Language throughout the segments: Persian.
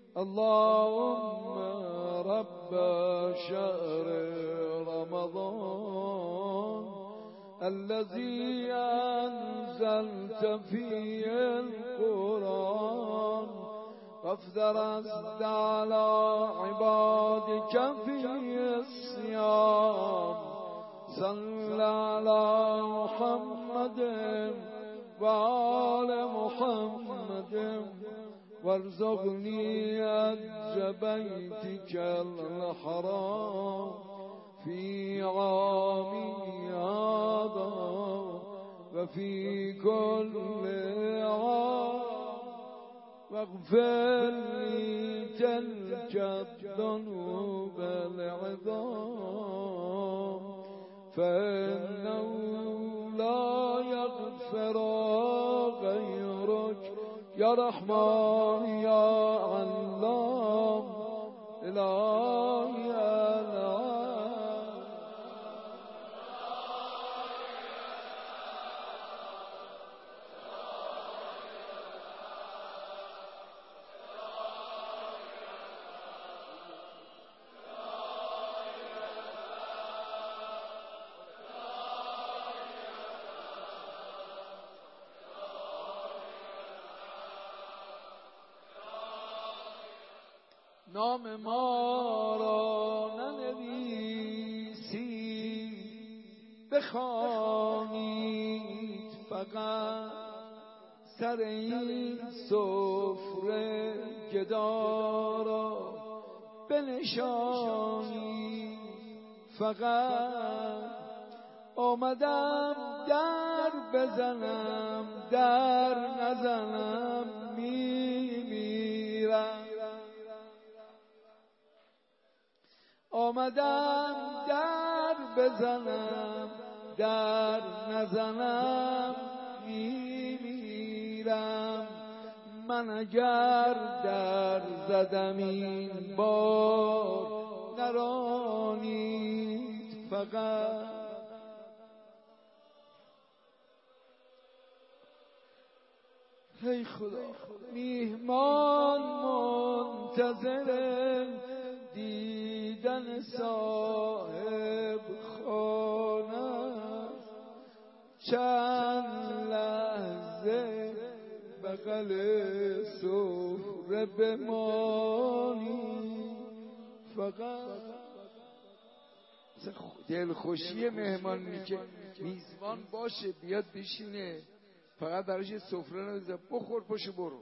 اللهم رب شهر رمضان الذي أنزلت فيه القرآن وافترضت على عبادك فيه الصيام صل على محمد وآل محمد وارزقني حج بيتك الحرام في عامي هذا وفي كل عام واغفر لي تلك الذنوب العظام فإنه لا يغفر غيرك يا رحمن يا علام إلهي نام ما را ننویسید بخوانید فقط سر این سفره گدا را بنشانید فقط آمدم در بزنم در نزنم میمیرم آمدم در بزنم در نزنم میمیرم من اگر در زدم این بار نرانید فقط ای خدا میهمان منتظر دیدن صاحب خانه چند لحظه بغل سفره بمانی فقط دلخوشی مهمان که میزبان باشه بیاد بشینه فقط براش سفره نمیذاره بخور پاشو برو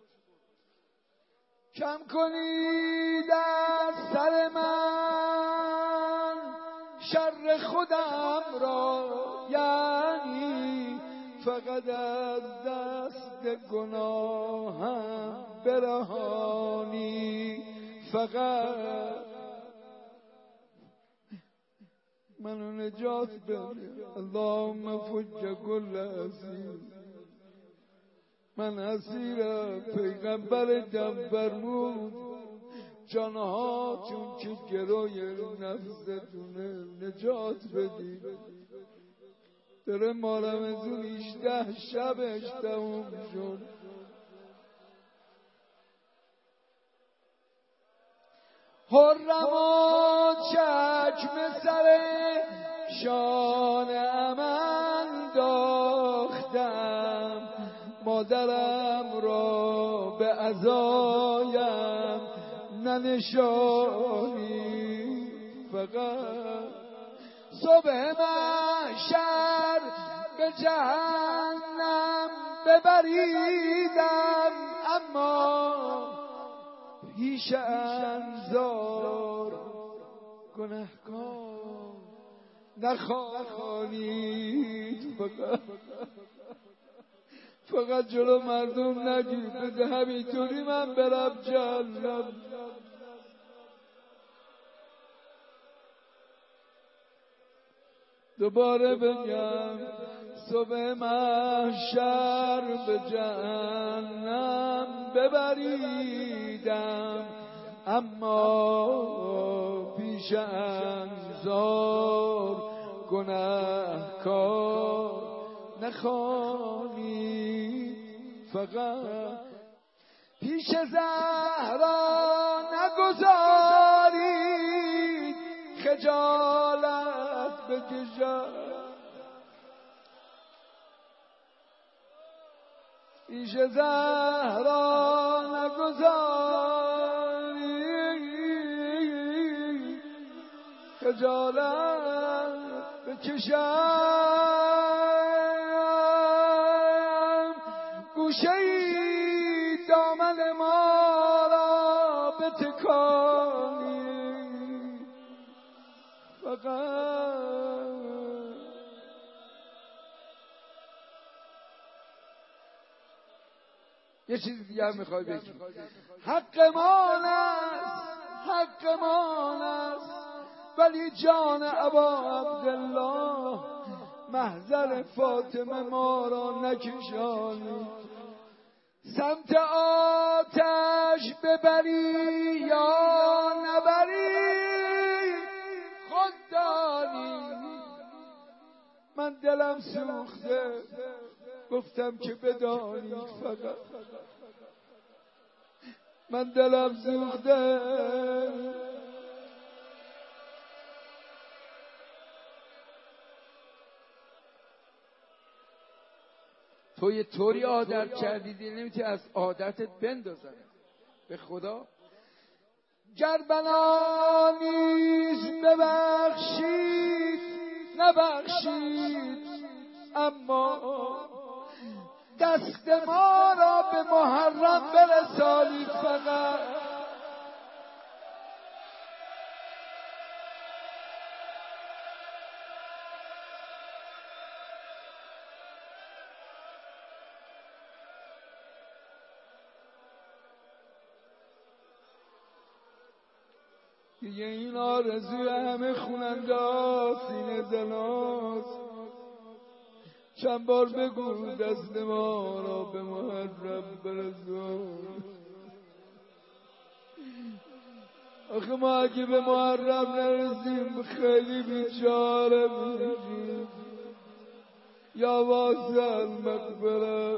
کم کنید از سر من شر خودم را یعنی فقط از دست گناهم برهانی فقط منو نجات بده اللهم فج کل اسیر من اسیر پیغمبر فرمود جانها چون که گروی نفستونه نجات بدید داره مارمزون 18 شبش تموم شد حرمات چکم سر شان امن داختم مادرم را به عزایم ننشانی فقط صبح محشر به جهنم ببریدم اما پیش انظار گنهکار نخوانید فقط جلو مردم نگید بده همینطوری من برم جهنم دوباره بگم صبح محشر به جهنم ببریدم اما پیش انظار گنهکار نخوانی فقط پیش زهرا خجالت بکشم پیش زهرا نگذاری خجالت بکشم گوشه‌ای دامن ما را بتکانی فقط یه چیز دیگه هم میخوای بگی حق مان است ولی جان ابا عبدالله محضر فاطمه ما را نکشانی سمت آتش ببری یا نبری خود دانی من دلم سوخته گفتم که بدانی فقط من دلم سوخته تو یه طوری عادت کردیدی نمیتونی از عادتت بندازن به خدا گر بنا نیز نبخشید اما دست ما را به محرم برسانید فقط دیگه این آرزوی همه خوننده سینه زناست چند بار بگو دست ما را به محرم برسون آخه ما اگه به محرم نرسیم خیلی بیچاره میشیم یا واسه المقبره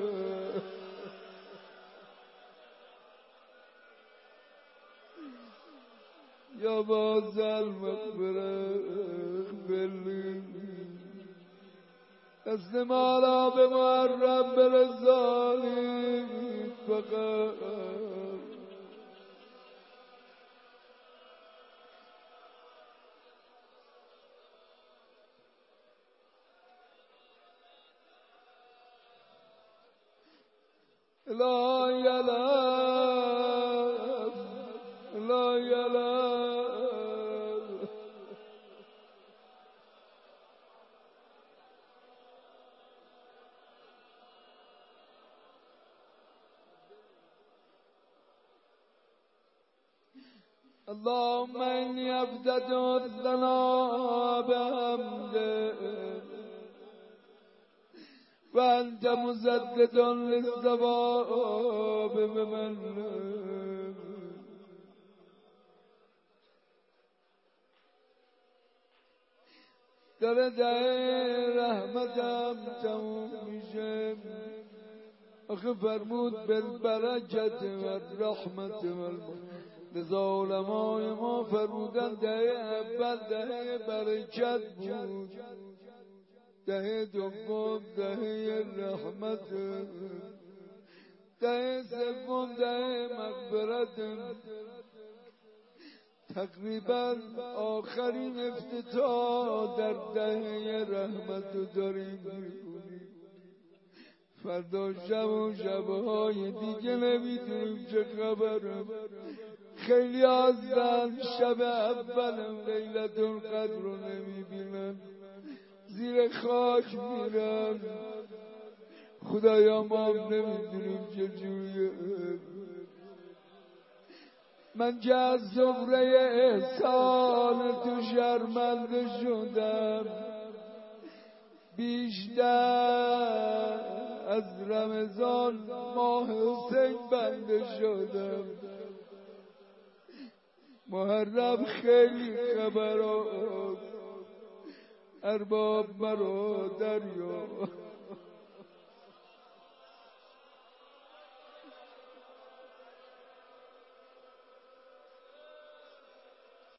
یا واسه المقبره بلی دست ما را به محرم برسانید فقط لا یلم لا یلم اللهم إني أبدأ الثناء بحمدك وأنت مسدد للثواب بمنك در دعای رحمتم تموم میشه آخه فرمود بالبرکت و رحمت لذا علمای ما فرمودن دهه اول دهه برکت بود دهه دوم دهه رحمت دهه سوم دهه مغفرت تقریبا آخرین افتتاح در دهه رحمت رو داریم می‌کنیم فردا شب و شبهای دیگه نمیدونیم چه خبرم خیلی آزدن شب اولم لیلت القدر رو نمیبینن زیر خاک میرن خدایا ما هم نمیدونیم چجوریه من که از زمره احسان تو شرمنده شدم بیشتر از رمضان ماه حسین بنده شدم محرم خیلی خبرات ارباب مرا دریا